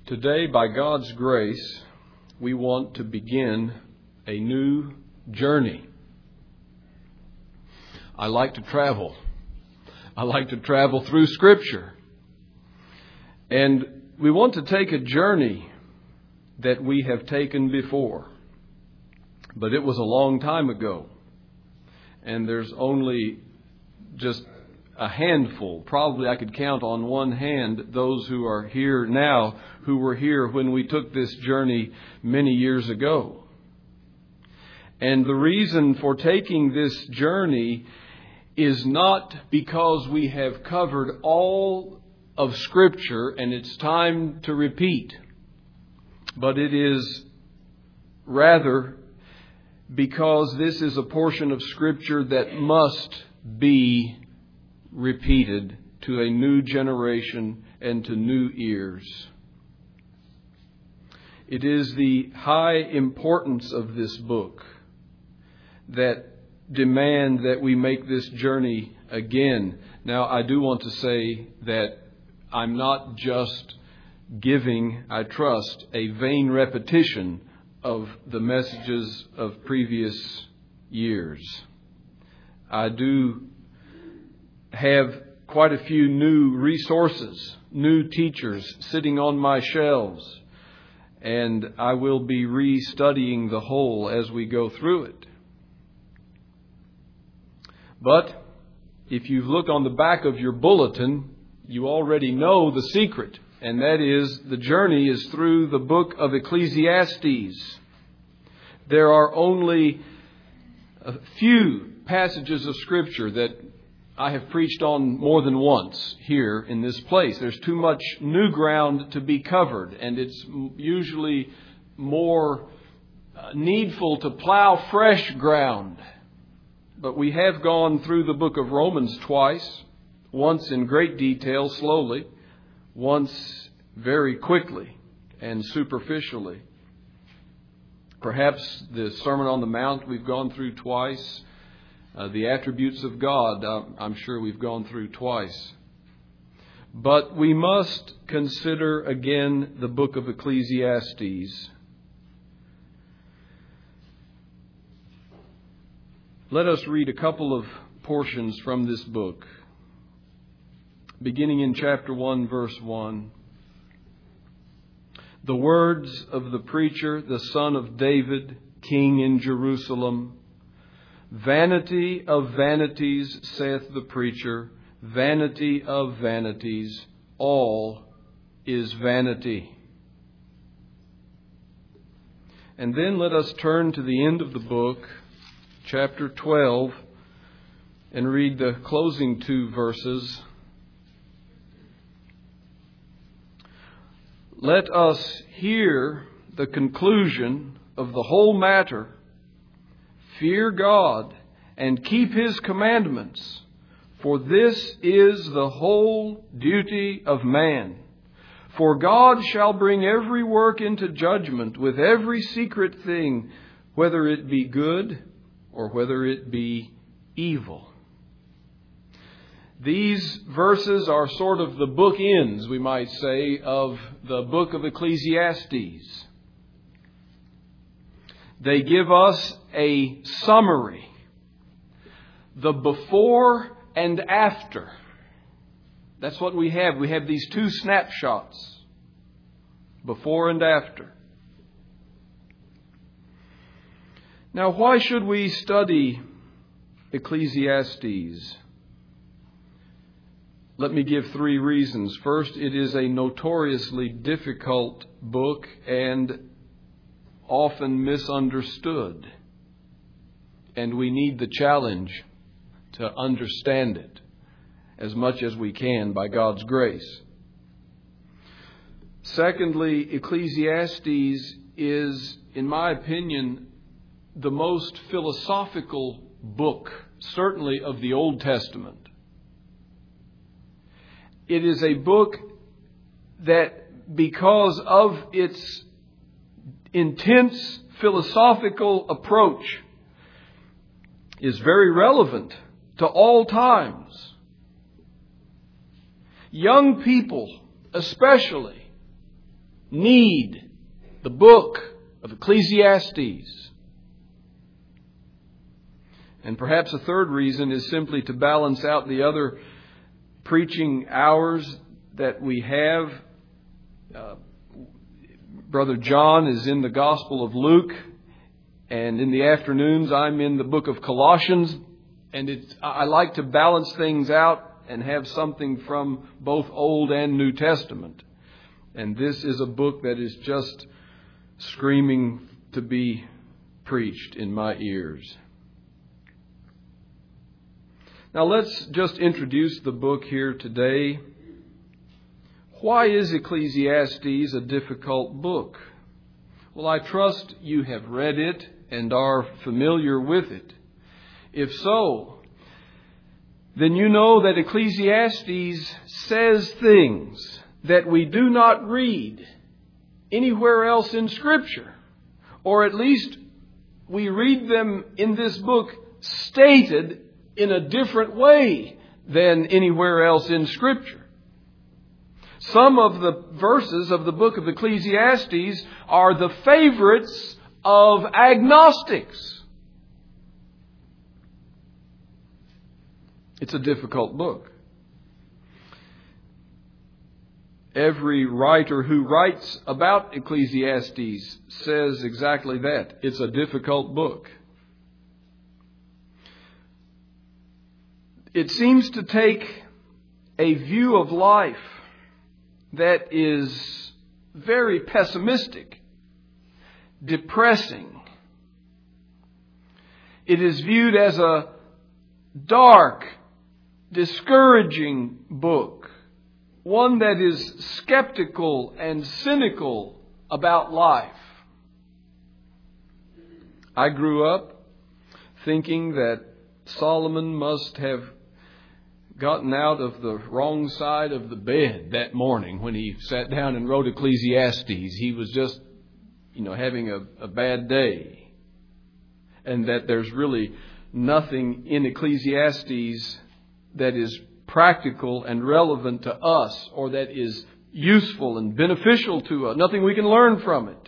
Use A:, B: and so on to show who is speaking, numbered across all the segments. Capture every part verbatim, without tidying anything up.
A: Today, by God's grace, we want to begin a new journey. I like to travel. I like to travel through Scripture. And we want to take a journey that we have taken before. But it was a long time ago. And there's only just a handful, probably I could count on one hand, those who are here now who were here when we took this journey many years ago. And the reason for taking this journey is not because we have covered all of Scripture and it's time to repeat, but it is rather because this is a portion of Scripture that must be repeated to a new generation and to new ears. It is the high importance of this book that demand that we make this journey again. Now, I do want to say that I'm not just giving, I trust, a vain repetition of the messages of previous years. I do have quite a few new resources, new teachers sitting on my shelves, and I will be re-studying the whole as we go through it. But if you look on the back of your bulletin, you already know the secret, and that is the journey is through the book of Ecclesiastes. There are only a few passages of Scripture that I have preached on more than once here in this place. There's too much new ground to be covered, and it's usually more needful to plow fresh ground. But we have gone through the book of Romans twice, once in great detail, slowly, once very quickly and superficially. Perhaps the Sermon on the Mount we've gone through twice. Uh, the attributes of God, uh, I'm sure we've gone through twice. But we must consider again the book of Ecclesiastes. Let us read a couple of portions from this book. Beginning in chapter one, verse one. The words of the preacher, the son of David, king in Jerusalem. Vanity of vanities, saith the preacher, vanity of vanities, all is vanity. And then let us turn to the end of the book, chapter twelve, and read the closing two verses. Let us hear the conclusion of the whole matter. Fear God and keep His commandments, for this is the whole duty of man. For God shall bring every work into judgment with every secret thing, whether it be good or whether it be evil. These verses are sort of the bookends, we might say, of the book of Ecclesiastes. They give us a summary, the before and after. That's what we have. We have these two snapshots, before and after. Now, why should we study Ecclesiastes? Let me give three reasons. First, it is a notoriously difficult book and often misunderstood. And we need the challenge to understand it as much as we can by God's grace. Secondly, Ecclesiastes is, in my opinion, the most philosophical book, certainly of the Old Testament. It is a book that, because of its intense philosophical approach, is very relevant to all times. Young people, especially, need the book of Ecclesiastes. And perhaps a third reason is simply to balance out the other preaching hours that we have. Uh, Brother John is in the Gospel of Luke, and in the afternoons I'm in the book of Colossians. And it's, I like to balance things out and have something from both Old and New Testament. And this is a book that is just screaming to be preached in my ears. Now let's just introduce the book here today. Why is Ecclesiastes a difficult book? Well, I trust you have read it and are familiar with it. If so, then you know that Ecclesiastes says things that we do not read anywhere else in Scripture. Or at least we read them in this book stated in a different way than anywhere else in Scripture. Some of the verses of the book of Ecclesiastes are the favorites of agnostics. It's a difficult book. Every writer who writes about Ecclesiastes says exactly that. It's a difficult book. It seems to take a view of life that is very pessimistic, depressing. It is viewed as a dark, discouraging book. One that is skeptical and cynical about life. I grew up thinking that Solomon must have gotten out of the wrong side of the bed that morning when he sat down and wrote Ecclesiastes. He was just, you know, having a, a bad day. And that there's really nothing in Ecclesiastes that is practical and relevant to us, or that is useful and beneficial to us. Nothing we can learn from it.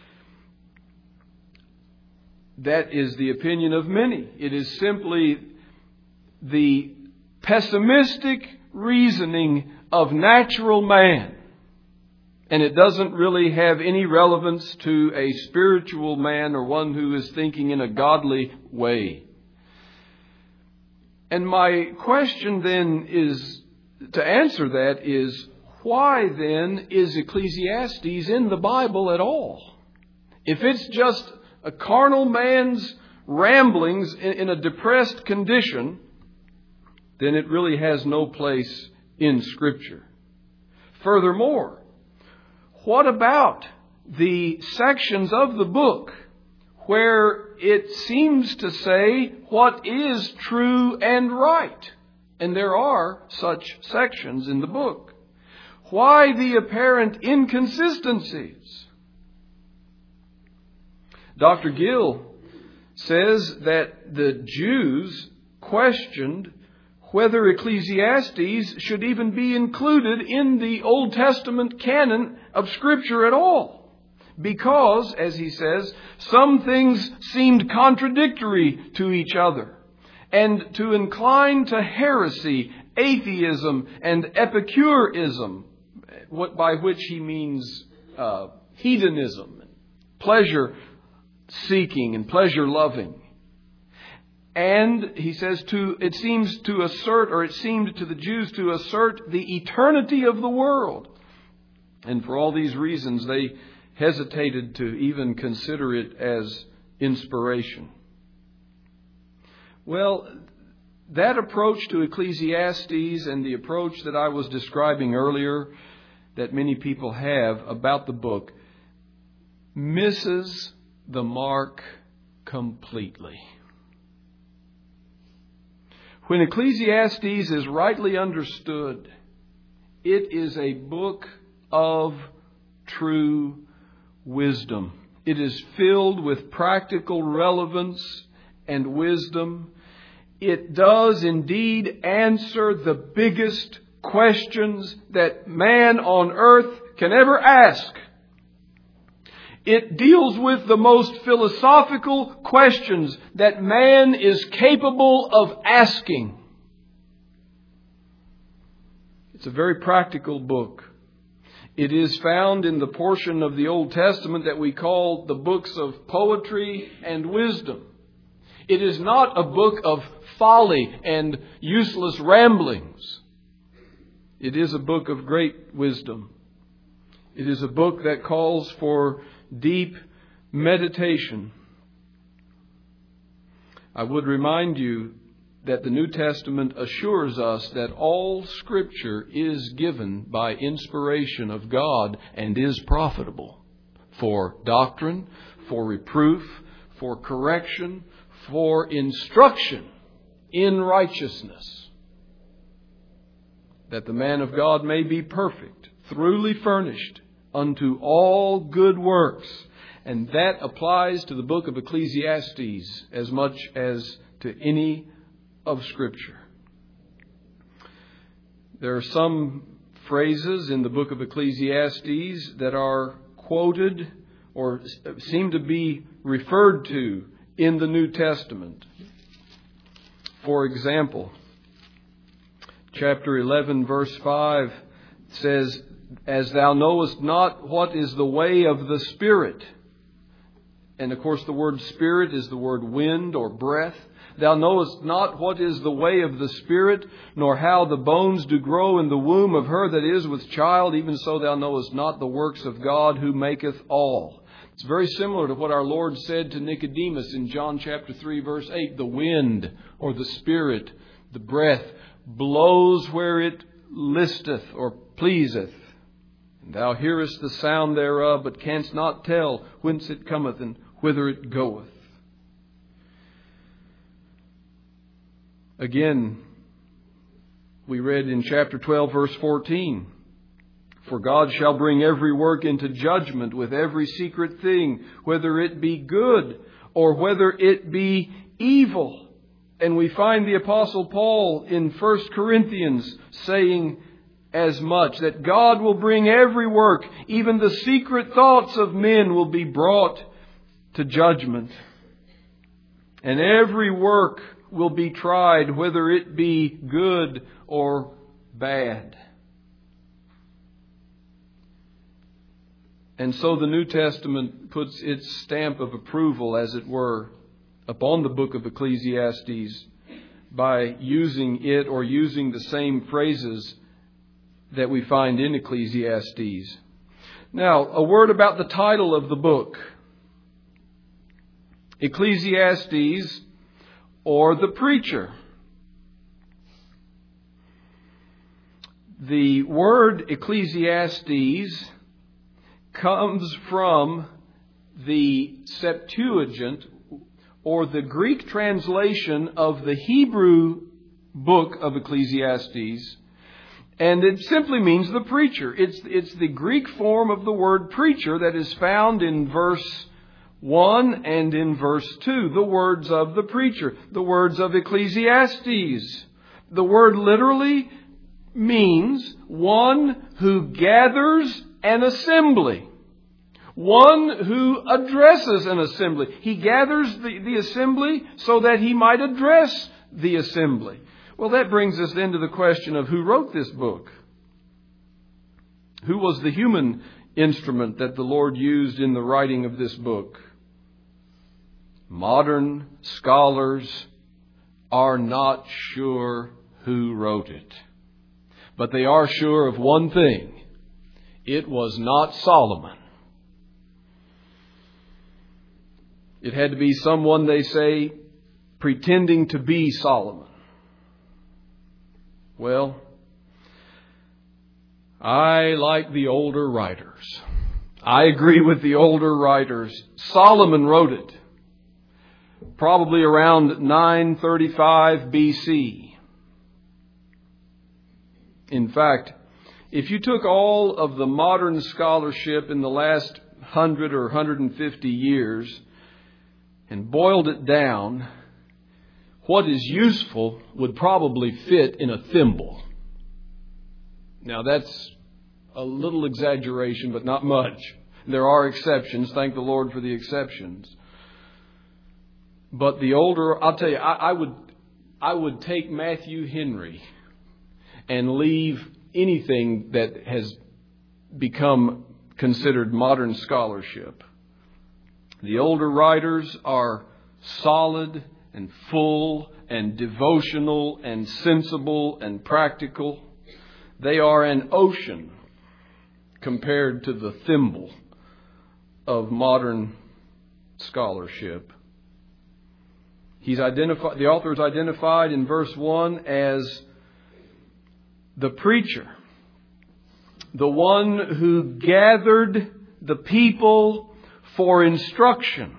A: That is the opinion of many. It is simply the pessimistic reasoning of natural man. And it doesn't really have any relevance to a spiritual man or one who is thinking in a godly way. And my question then is, to answer that is, why then is Ecclesiastes in the Bible at all? If it's just a carnal man's ramblings in, in a depressed condition, then it really has no place in Scripture. Furthermore, what about the sections of the book where it seems to say what is true and right? And there are such sections in the book. Why the apparent inconsistencies? Doctor Gill says that the Jews questioned whether Ecclesiastes should even be included in the Old Testament canon of Scripture at all. Because, as he says, some things seemed contradictory to each other, and to incline to heresy, atheism, and Epicureism, what by which he means uh, hedonism, pleasure-seeking and pleasure-loving. And he says, to it seems to assert, or it seemed to the Jews to assert the eternity of the world. And for all these reasons, they hesitated to even consider it as inspiration. Well, that approach to Ecclesiastes and the approach that I was describing earlier that many people have about the book misses the mark completely. When Ecclesiastes is rightly understood, it is a book of true wisdom. It is filled with practical relevance and wisdom. It does indeed answer the biggest questions that man on earth can ever ask. It deals with the most philosophical questions that man is capable of asking. It's a very practical book. It is found in the portion of the Old Testament that we call the books of poetry and wisdom. It is not a book of folly and useless ramblings. It is a book of great wisdom. It is a book that calls for deep meditation. I would remind you that the New Testament assures us that all Scripture is given by inspiration of God and is profitable for doctrine, for reproof, for correction, for instruction in righteousness, that the man of God may be perfect, thoroughly furnished unto all good works. And that applies to the book of Ecclesiastes as much as to any of Scripture. There are some phrases in the book of Ecclesiastes that are quoted or seem to be referred to in the New Testament. For example, chapter eleven, verse five says, "As thou knowest not what is the way of the Spirit." And of course the word Spirit is the word wind or breath. "Thou knowest not what is the way of the Spirit, nor how the bones do grow in the womb of her that is with child. Even so thou knowest not the works of God who maketh all." It's very similar to what our Lord said to Nicodemus in John chapter three, verse eight. The wind or the Spirit, the breath, blows where it listeth or pleaseth. And thou hearest the sound thereof, but canst not tell whence it cometh and whither it goeth. Again, we read in chapter twelve, verse fourteen, "For God shall bring every work into judgment with every secret thing, whether it be good or whether it be evil." And we find the Apostle Paul in First Corinthians saying as much, that God will bring every work, even the secret thoughts of men will be brought to judgment. And every work will be tried, whether it be good or bad. And so the New Testament puts its stamp of approval, as it were, upon the book of Ecclesiastes by using it or using the same phrases that we find in Ecclesiastes. Now, a word about the title of the book. Ecclesiastes, or the preacher. The word Ecclesiastes comes from the Septuagint, or the Greek translation of the Hebrew book of Ecclesiastes. And it simply means the preacher. It's, it's the Greek form of the word preacher that is found in verse one and in verse two. The words of the preacher. The words of Ecclesiastes. The word literally means one who gathers an assembly. One who addresses an assembly. He gathers the, the assembly so that he might address the assembly. Well, that brings us then to the question of who wrote this book. Who was the human instrument that the Lord used in the writing of this book? Modern scholars are not sure who wrote it. But they are sure of one thing. It was not Solomon. It had to be someone, they say, pretending to be Solomon. Well, I like the older writers. I agree with the older writers. Solomon wrote it, probably around nine thirty-five B C. In fact, if you took all of the modern scholarship in the last hundred or one hundred fifty years and boiled it down, what is useful would probably fit in a thimble. Now that's a little exaggeration, but not much. There are exceptions. Thank the Lord for the exceptions. But the older, I'll tell you, I, I would, I would take Matthew Henry and leave anything that has become considered modern scholarship. The older writers are solid and full and devotional and sensible and practical. They are an ocean compared to the thimble of modern scholarship. He's identified, the author is identified in verse one as the preacher, the one who gathered the people for instruction.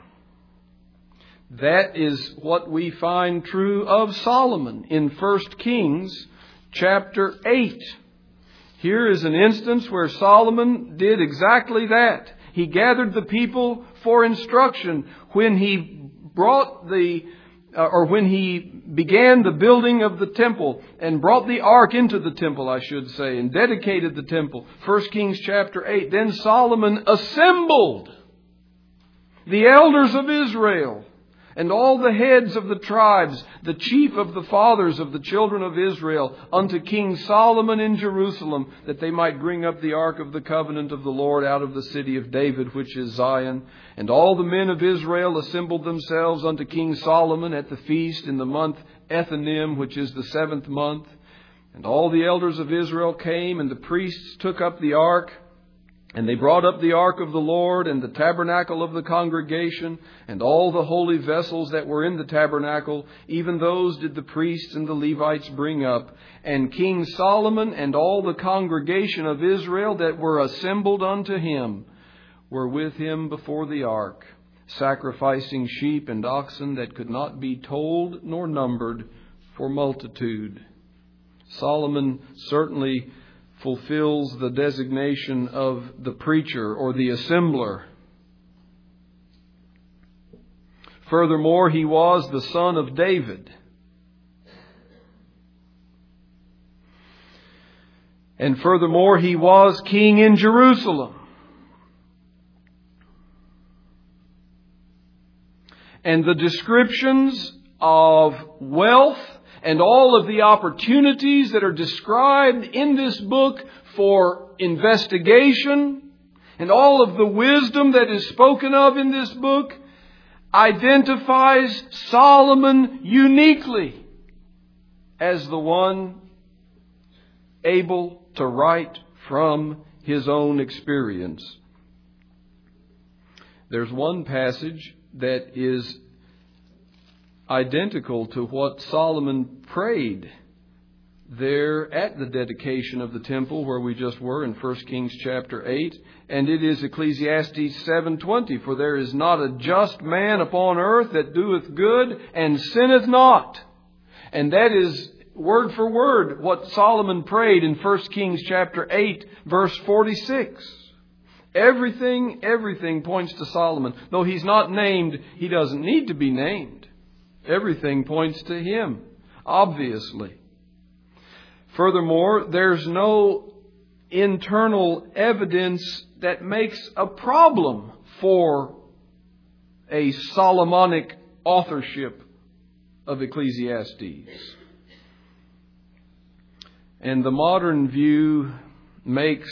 A: That is what we find true of Solomon in First Kings chapter eight. Here is an instance where Solomon did exactly that. He gathered the people for instruction when he brought the, uh, or when he began the building of the temple and brought the ark into the temple, I should say, and dedicated the temple. First Kings chapter eight. Then Solomon assembled the elders of Israel and all the heads of the tribes, the chief of the fathers of the children of Israel, unto King Solomon in Jerusalem, that they might bring up the ark of the covenant of the Lord out of the city of David, which is Zion. And all the men of Israel assembled themselves unto King Solomon at the feast in the month Ethanim, which is the seventh month. And all the elders of Israel came, and the priests took up the ark. And they brought up the ark of the Lord and the tabernacle of the congregation and all the holy vessels that were in the tabernacle. Even those did the priests and the Levites bring up. And King Solomon and all the congregation of Israel that were assembled unto him were with him before the ark, sacrificing sheep and oxen that could not be told nor numbered for multitude. Solomon certainly fulfills the designation of the preacher or the assembler. Furthermore, he was the son of David. And furthermore, he was king in Jerusalem. And the descriptions of wealth and all of the opportunities that are described in this book for investigation and all of the wisdom that is spoken of in this book identifies Solomon uniquely as the one able to write from his own experience. There's one passage that is identical to what Solomon prayed there at the dedication of the temple where we just were in First Kings chapter eight. And it is Ecclesiastes seven twenty. For there is not a just man upon earth that doeth good and sinneth not. And that is word for word what Solomon prayed in First Kings chapter eight verse forty-six. Everything, everything points to Solomon. Though he's not named, he doesn't need to be named. Everything points to him, obviously. Furthermore, there's no internal evidence that makes a problem for a Solomonic authorship of Ecclesiastes. And the modern view makes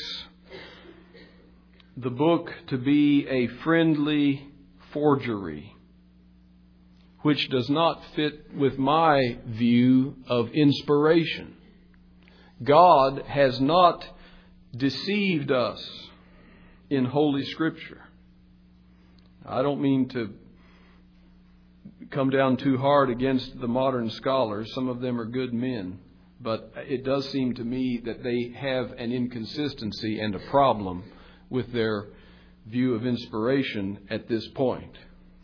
A: the book to be a friendly forgery, which does not fit with my view of inspiration. God has not deceived us in Holy Scripture. I don't mean to come down too hard against the modern scholars. Some of them are good men. But it does seem to me that they have an inconsistency and a problem with their view of inspiration at this point.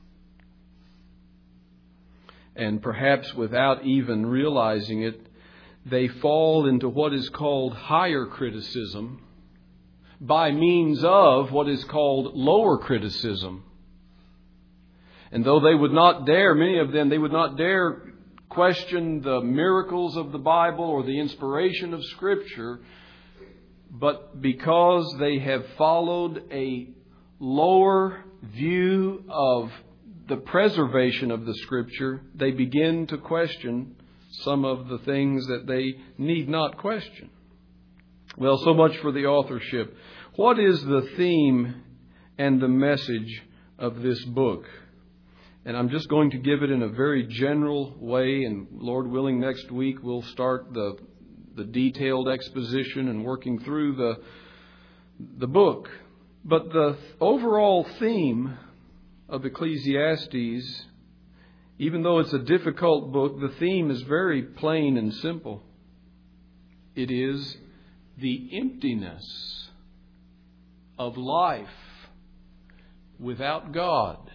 A: And perhaps without even realizing it, they fall into what is called higher criticism by means of what is called lower criticism. And though they would not dare, many of them, they would not dare question the miracles of the Bible or the inspiration of Scripture, but because they have followed a lower view of the preservation of the Scripture, they begin to question some of the things that they need not question. Well, so much for the authorship. What is the theme and the message of this book? And I'm just going to give it in a very general way, and Lord willing, next week we'll start the the detailed exposition and working through the the book. But the overall theme of Ecclesiastes, even though it's a difficult book, the theme is very plain and simple. It is the emptiness of life without God.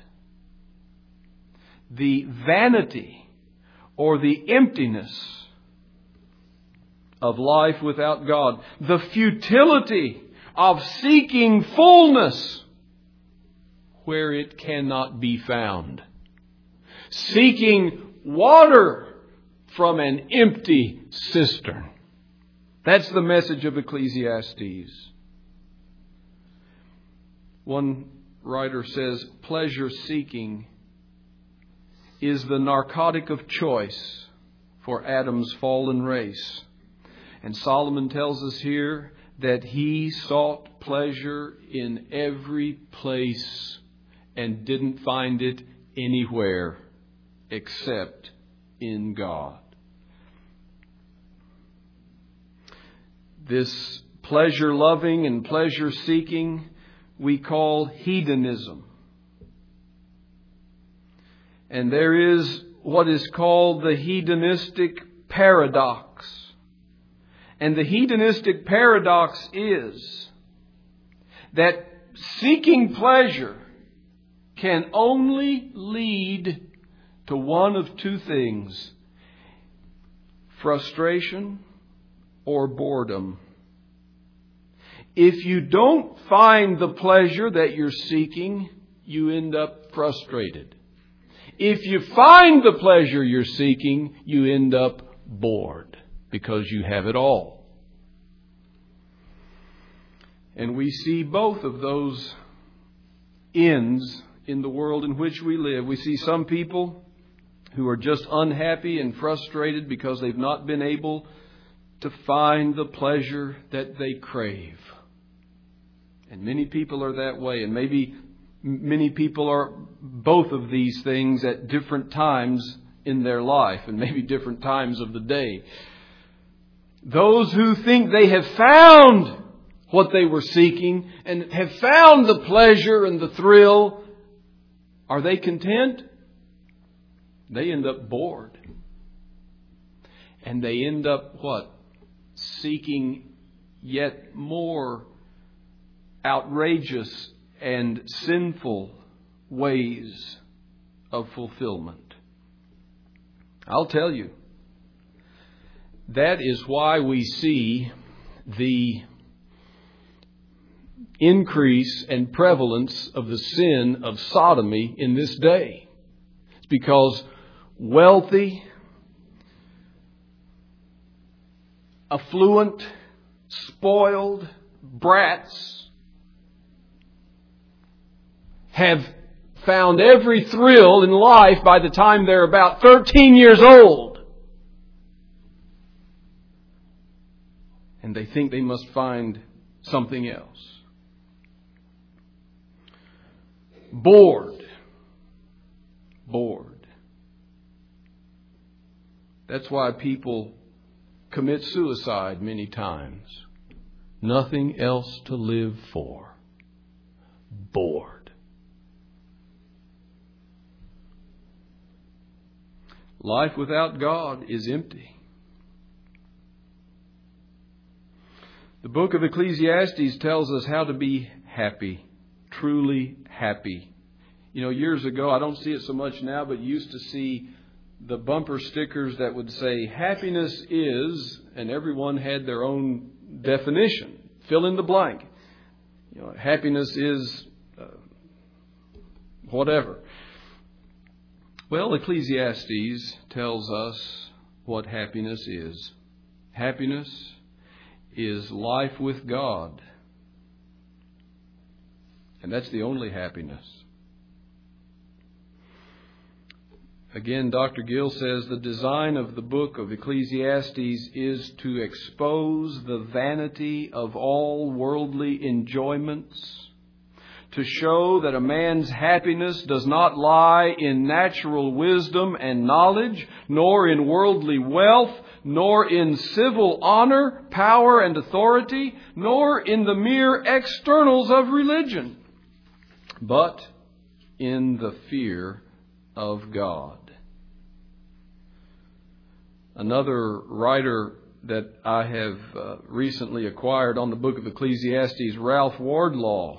A: The vanity or the emptiness of life without God. The futility of seeking fullness where it cannot be found. Seeking water from an empty cistern. That's the message of Ecclesiastes. One writer says, pleasure seeking is the narcotic of choice for Adam's fallen race. And Solomon tells us here that he sought pleasure in every place and didn't find it anywhere except in God. This pleasure-loving and pleasure-seeking we call hedonism. And there is what is called the hedonistic paradox. And the hedonistic paradox is that seeking pleasure can only lead to one of two things: frustration or boredom. If you don't find the pleasure that you're seeking, you end up frustrated. If you find the pleasure you're seeking, you end up bored because you have it all. And we see both of those ends in the world in which we live. We see some people who are just unhappy and frustrated because they've not been able to find the pleasure that they crave. And many people are that way. And maybe many people are both of these things at different times in their life and maybe different times of the day. Those who think they have found what they were seeking and have found the pleasure and the thrill, are they content? They end up bored. And they end up what? Seeking yet more outrageous and sinful ways of fulfillment. I'll tell you, that is why we see the increase and prevalence of the sin of sodomy in this day. It's because wealthy, affluent, spoiled brats have found every thrill in life by the time they're about thirteen years old. And they think they must find something else. Bored. Bored. That's why people commit suicide many times. Nothing else to live for. Bored. Life without God is empty. The book of Ecclesiastes tells us how to be happy. Truly happy. You know, years ago, I don't see it so much now, but you used to see the bumper stickers that would say, happiness is, and everyone had their own definition. Fill in the blank. You know, happiness is uh, whatever. Well, Ecclesiastes tells us what happiness is. Happiness is life with God. And that's the only happiness. Again, Doctor Gill says the design of the book of Ecclesiastes is to expose the vanity of all worldly enjoyments, to show that a man's happiness does not lie in natural wisdom and knowledge, nor in worldly wealth, nor in civil honor, power, and authority, nor in the mere externals of religion, but in the fear of God. Another writer that I have uh, recently acquired on the book of Ecclesiastes, Ralph Wardlaw,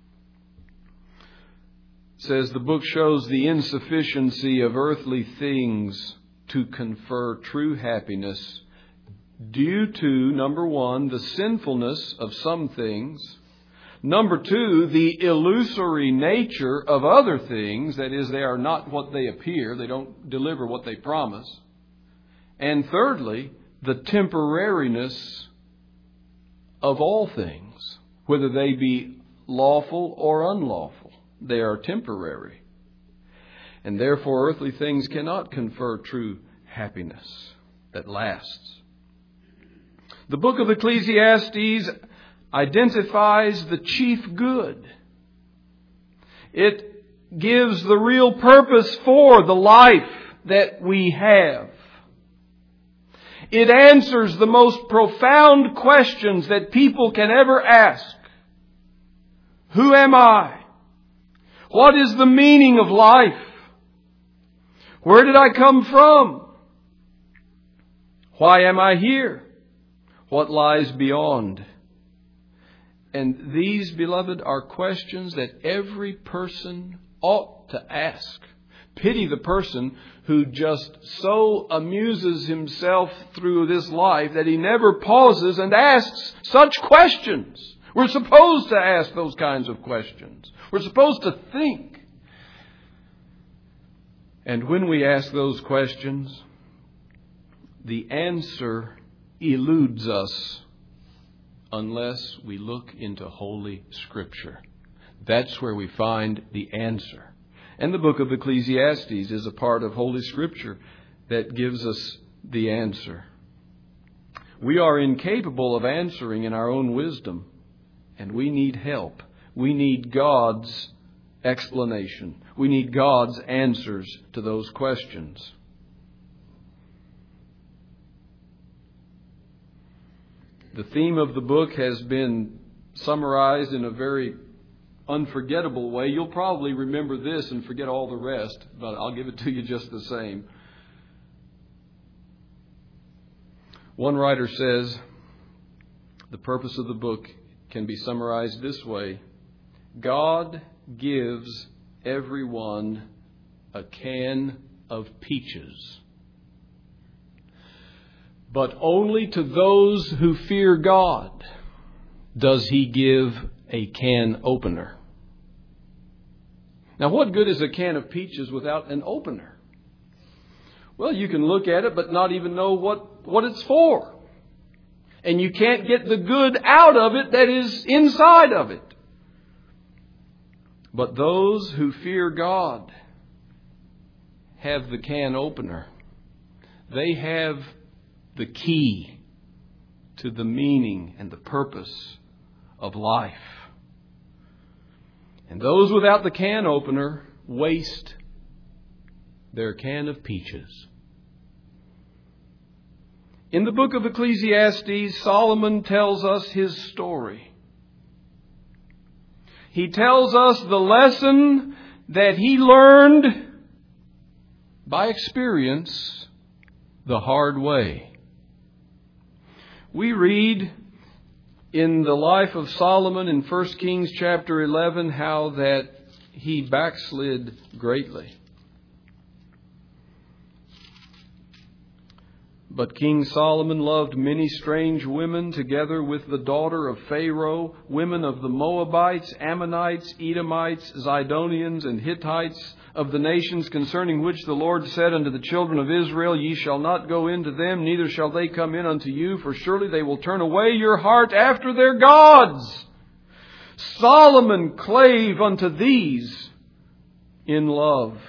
A: says the book shows the insufficiency of earthly things to confer true happiness due to, number one, the sinfulness of some things. Number two, the illusory nature of other things. That is, they are not what they appear. They don't deliver what they promise. And thirdly, the temporariness of all things, whether they be lawful or unlawful. They are temporary. And therefore, earthly things cannot confer true happiness that lasts. The book of Ecclesiastes identifies the chief good. It gives the real purpose for the life that we have. It answers the most profound questions that people can ever ask. Who am I? What is the meaning of life? Where did I come from? Why am I here? What lies beyond? And these, beloved, are questions that every person ought to ask. Pity the person who just so amuses himself through this life that he never pauses and asks such questions. We're supposed to ask those kinds of questions. We're supposed to think. And when we ask those questions, the answer eludes us unless we look into Holy Scripture. That's where we find the answer. And the book of Ecclesiastes is a part of Holy Scripture that gives us the answer. We are incapable of answering in our own wisdom, and we need help. We need God's explanation. We need God's answers to those questions. The theme of the book has been summarized in a very unforgettable way. You'll probably remember this and forget all the rest, but I'll give it to you just the same. One writer says the purpose of the book can be summarized this way: God gives everyone a can of peaches, but only to those who fear God does He give a can opener. Now, what good is a can of peaches without an opener? Well, you can look at it but not even know what, what it's for. And you can't get the good out of it that is inside of it. But those who fear God have the can opener. They have the key to the meaning and the purpose of life. And those without the can opener waste their can of peaches. In the book of Ecclesiastes, Solomon tells us his story. He tells us the lesson that he learned by experience the hard way. We read in the life of Solomon in First Kings chapter eleven how that he backslid greatly. But King Solomon loved many strange women, together with the daughter of Pharaoh, women of the Moabites, Ammonites, Edomites, Zidonians, and Hittites, of the nations concerning which the Lord said unto the children of Israel, Ye shall not go into them, neither shall they come in unto you, for surely they will turn away your heart after their gods. Solomon clave unto these in love.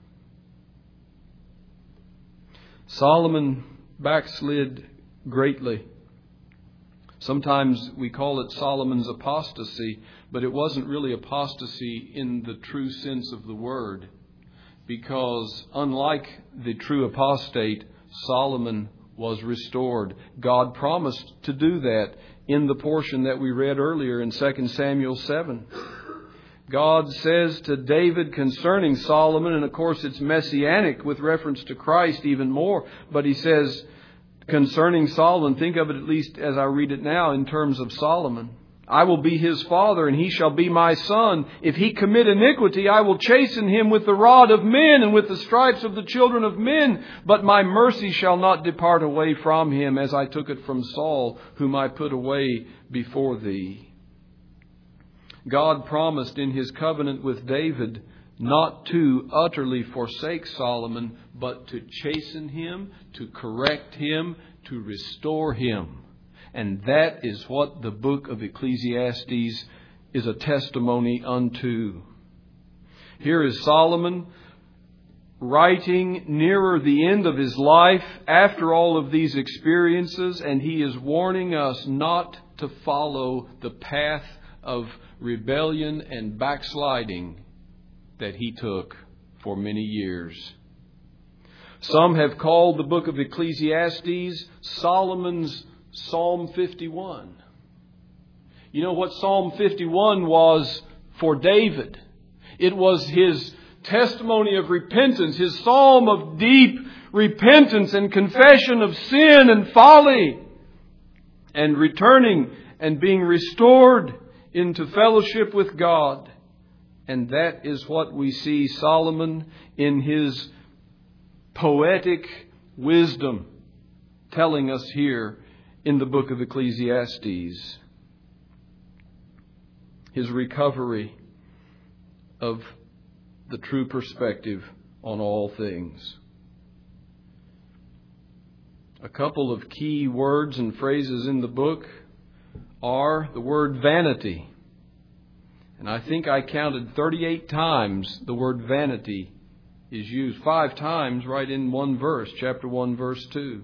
A: Solomon backslid greatly. Sometimes we call it Solomon's apostasy, but it wasn't really apostasy in the true sense of the word, because unlike the true apostate, Solomon was restored. God promised to do that in the portion that we read earlier in Second Samuel seven. God says to David concerning Solomon, and of course it's messianic with reference to Christ even more, but he says concerning Solomon, think of it at least as I read it now in terms of Solomon. I will be his father, and he shall be my son. If he commit iniquity, I will chasten him with the rod of men and with the stripes of the children of men. But my mercy shall not depart away from him, as I took it from Saul, whom I put away before thee. God promised in his covenant with David not to utterly forsake Solomon, but to chasten him, to correct him, to restore him. And that is what the book of Ecclesiastes is a testimony unto. Here is Solomon writing nearer the end of his life after all of these experiences, and he is warning us not to follow the path of rebellion and backsliding that he took for many years. Some have called the book of Ecclesiastes Solomon's Psalm fifty-one. You know what Psalm fifty-one was for David? It was his testimony of repentance, his psalm of deep repentance and confession of sin and folly, and returning and being restored into fellowship with God. And that is what we see Solomon in his poetic wisdom telling us here in the book of Ecclesiastes. His recovery of the true perspective on all things. A couple of key words and phrases in the book are the word vanity. And I think I counted thirty-eight times the word vanity is used. Five times right in one verse, chapter one, verse two.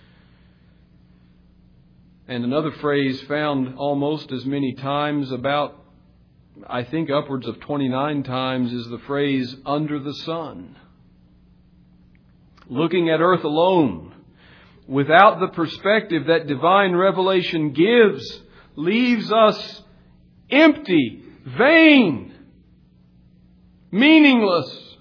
A: And another phrase found almost as many times, about, I think upwards of twenty-nine times, is the phrase under the sun. Looking at earth alone, without the perspective that divine revelation gives, leaves us empty, vain, meaningless.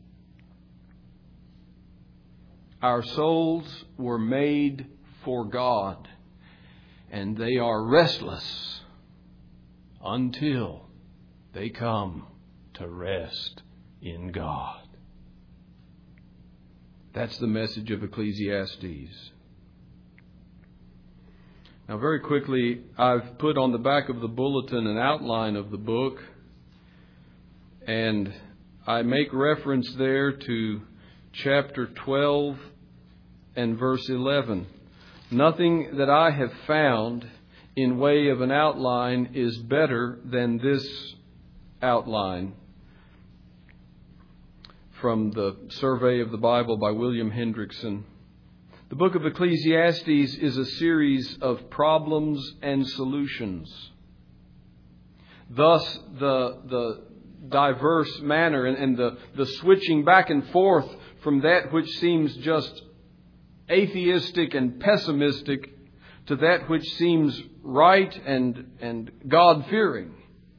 A: Our souls were made for God, and they are restless until they come to rest in God. That's the message of Ecclesiastes. Now, very quickly, I've put on the back of the bulletin an outline of the book, and I make reference there to chapter twelve and verse eleven. Nothing that I have found in way of an outline is better than this outline from the Survey of the Bible by William Hendrickson. The book of Ecclesiastes is a series of problems and solutions. Thus, the the diverse manner and, and the, the switching back and forth from that which seems just atheistic and pessimistic to that which seems right and, and God-fearing.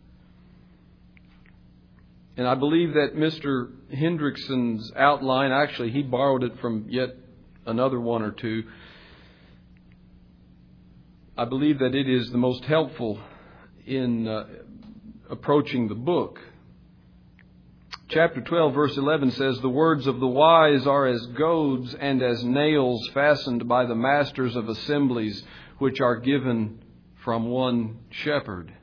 A: And I believe that Mister Hendrickson's outline, actually he borrowed it from yet another one or two. I believe that it is the most helpful in uh, approaching the book. Chapter twelve, verse eleven says, "The words of the wise are as goads and as nails fastened by the masters of assemblies, which are given from one shepherd."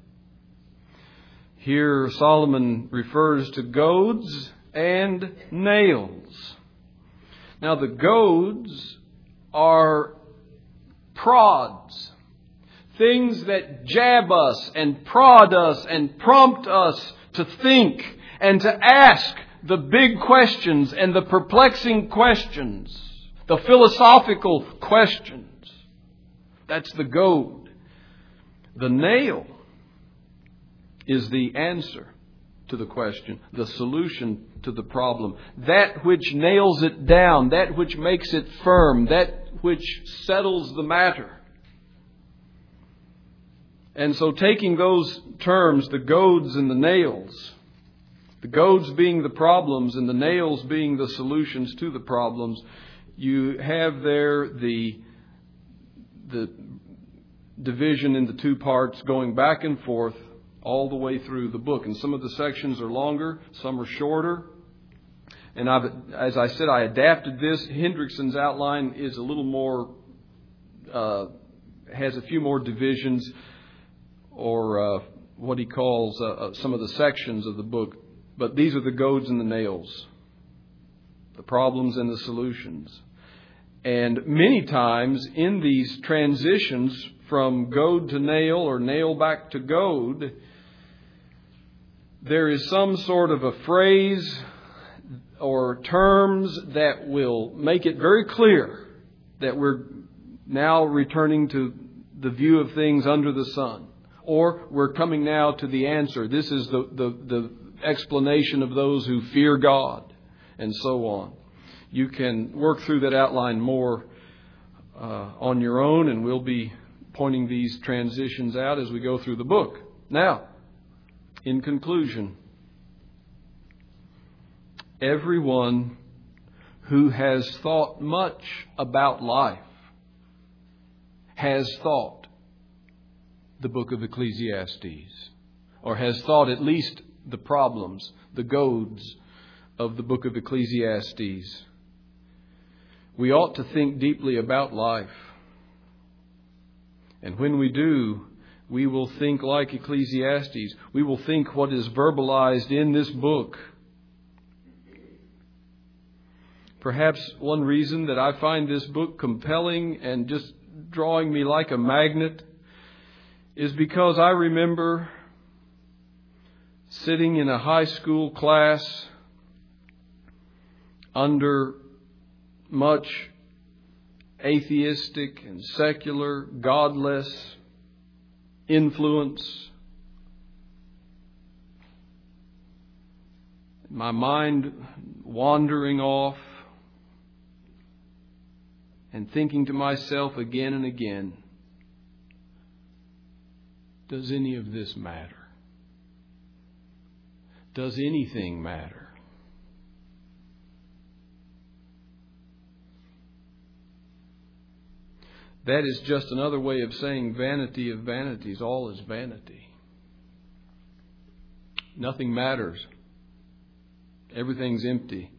A: Here Solomon refers to goads and nails. Now the goads are prods, things that jab us and prod us and prompt us to think and to ask the big questions and the perplexing questions, the philosophical questions. That's the goad. The nail is the answer to the question, the solution to the problem. That which nails it down, that which makes it firm, that which settles the matter. And so taking those terms, the goads and the nails, the goads being the problems and the nails being the solutions to the problems, you have there the, the division into two parts going back and forth all the way through the book. And some of the sections are longer, some are shorter. And I've, as I said, I adapted this. Hendrickson's outline is a little more, uh, has a few more divisions, or uh, what he calls uh, some of the sections of the book. But these are the goads and the nails, the problems and the solutions. And many times in these transitions from goad to nail or nail back to goad, there is some sort of a phrase or terms that will make it very clear that we're now returning to the view of things under the sun. Or we're coming now to the answer. This is the, the, the explanation of those who fear God, and so on. You can work through that outline more uh, on your own, and we'll be pointing these transitions out as we go through the book. Now, in conclusion, everyone who has thought much about life has thought the book of Ecclesiastes, or has thought at least the problems, the goads of the book of Ecclesiastes. We ought to think deeply about life. And when we do, we will think like Ecclesiastes. We will think what is verbalized in this book. Perhaps one reason that I find this book compelling and just drawing me like a magnet is because I remember sitting in a high school class under much atheistic and secular, godless influence. My mind wandering off and thinking to myself again and again, does any of this matter? Does anything matter? That is just another way of saying vanity of vanities. All is vanity. Nothing matters. Everything's empty.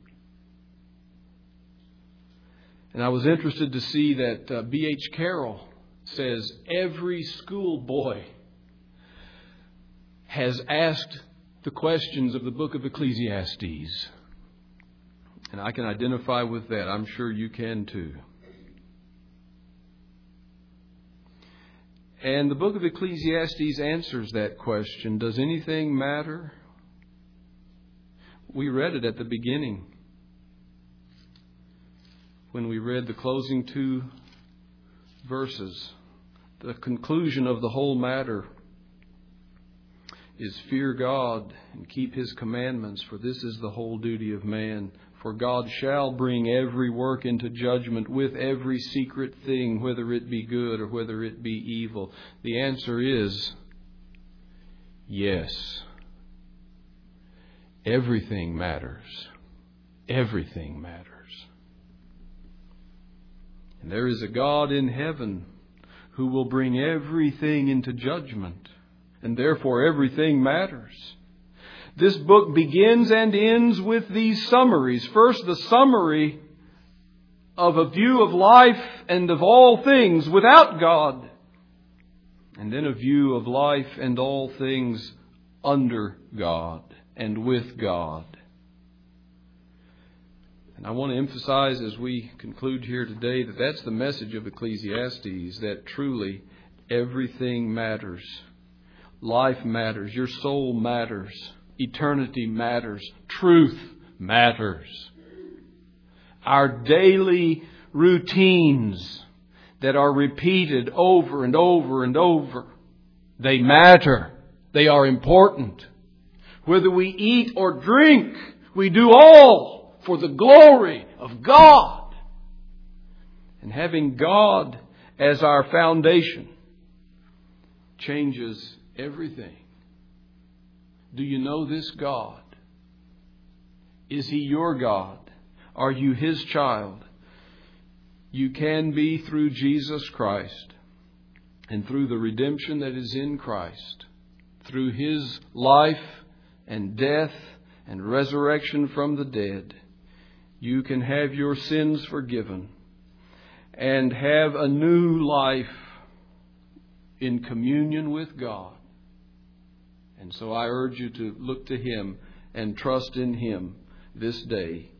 A: And I was interested to see that uh, B H Carroll says every schoolboy has asked the questions of the book of Ecclesiastes. And I can identify with that. I'm sure you can too. And the book of Ecclesiastes answers that question. Does anything matter? We read it at the beginning when we read the closing two verses. The conclusion of the whole matter is fear God and keep His commandments, for this is the whole duty of man. For God shall bring every work into judgment with every secret thing, whether it be good or whether it be evil. The answer is yes. Everything matters. Everything matters. And there is a God in heaven who will bring everything into judgment. And therefore everything matters. This book begins and ends with these summaries. First, the summary of a view of life and of all things without God. And then a view of life and all things under God and with God. And I want to emphasize as we conclude here today that that's the message of Ecclesiastes, that truly everything matters. Life matters. Your soul matters. Eternity matters. Truth matters. Our daily routines that are repeated over and over and over, they matter. They are important. Whether we eat or drink, we do all for the glory of God. And having God as our foundation changes everything. Do you know this God? Is He your God? Are you His child? You can be through Jesus Christ and through the redemption that is in Christ, through His life and death and resurrection from the dead. You can have your sins forgiven and have a new life in communion with God. And so I urge you to look to Him and trust in Him this day.